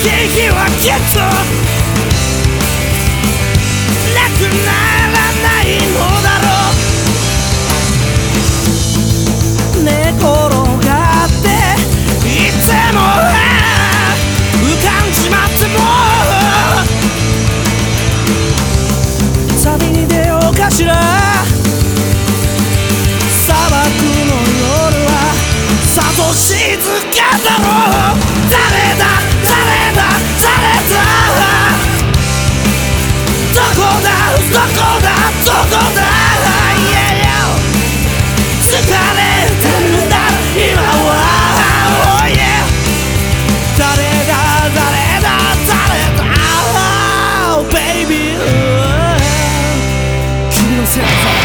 日はきっとなくならないのだろう。寝転がっていつも浮かんじまっても旅に出ようかしら。砂漠の夜はさぞ静かだろう。誰だ誰だ誰だ、どこだどこだどこだ、疲れてるんだ今は、oh yeah、 誰だ誰だ誰だ、oh baby、 君のせいだぞ。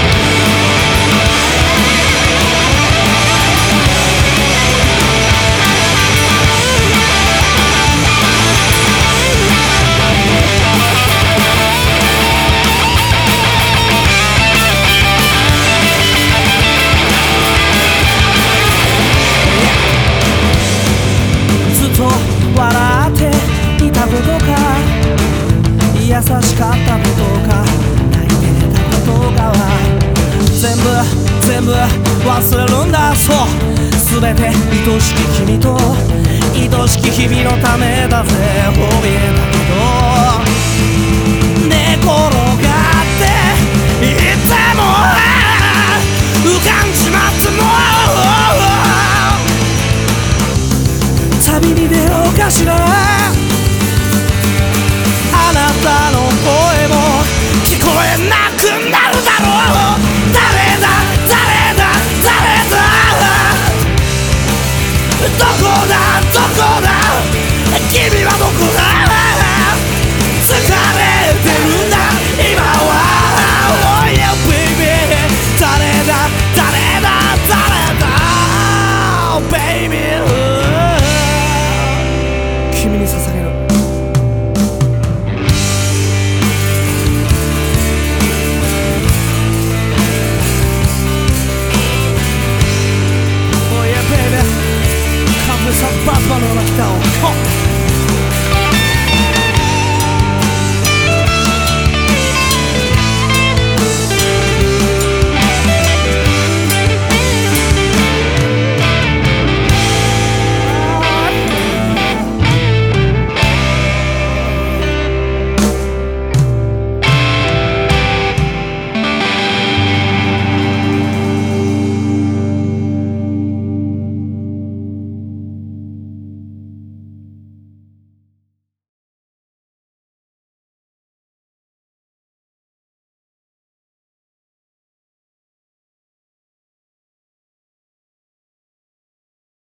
笑っていたことか優しかったことか泣いてたことかは全部忘れるんだ。そう全て愛しき君と愛しき日々のためだぜ。怯えたけど寝転がっていつも浮かんじまっても旅に出ようかしら。あなたの声も聞こえなくなるだろう。誰だ誰だ誰だ、どこだどこだ君はどこだ、疲れてるんだ今は、oh yeah baby、 誰だ誰だ誰だ、oh baby、君に捧げる。Oh yeah baby、 カンプさんバットマンのような来た